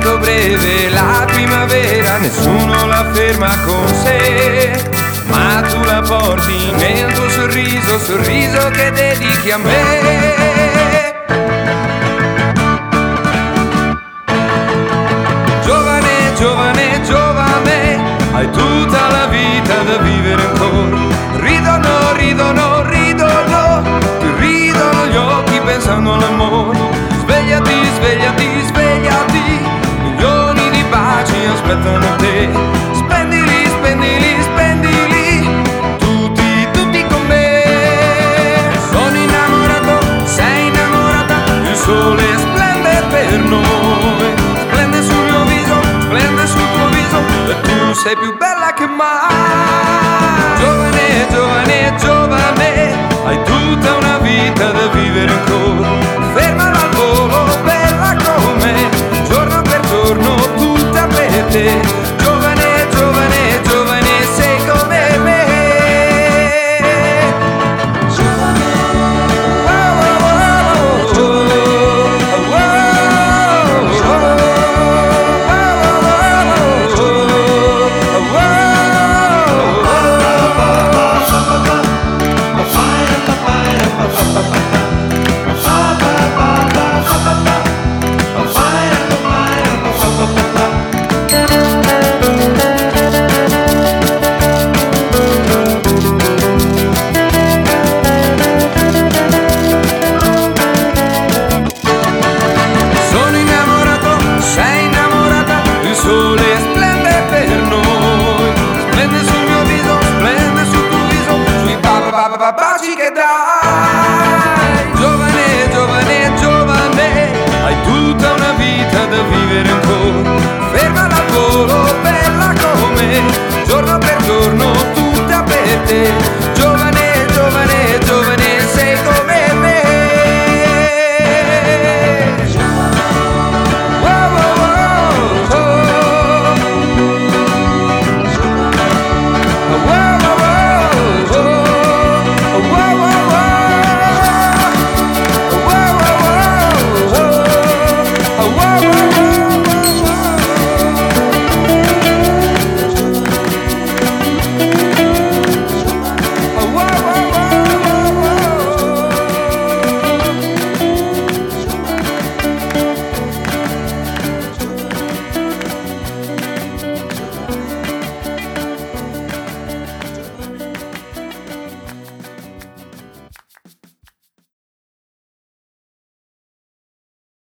tanto breve la primavera, nessuno la ferma con sé, ma tu la porti nel tuo sorriso, sorriso che dedichi a me. Giovane, giovane, giovane, hai tutta la vita da vivere ancora. Ridono, ridono, ridono, ti ridono gli occhi pensando all'amore. Svegliati, svegliati, svegliati, milioni di baci aspettano te. Spendili, spendili, spendili, tutti, tutti con me. Sono innamorato, sei innamorata, il sole splende per noi. Splende sul mio viso, splende sul tuo viso, e tu sei più bella che mai. Giovane, giovane, giovane, hai tutta una vita da vivere ancora. Fermala al volo, bella come, giorno per giorno, tutta per te. Giovane, giovane, giovane, sei come me. Giovane, wow, wow, wow, wow, sono innamorato, sei innamorata, il sole splende per noi. Splende sul mio viso, splende sul tuo viso, sui baci che dai.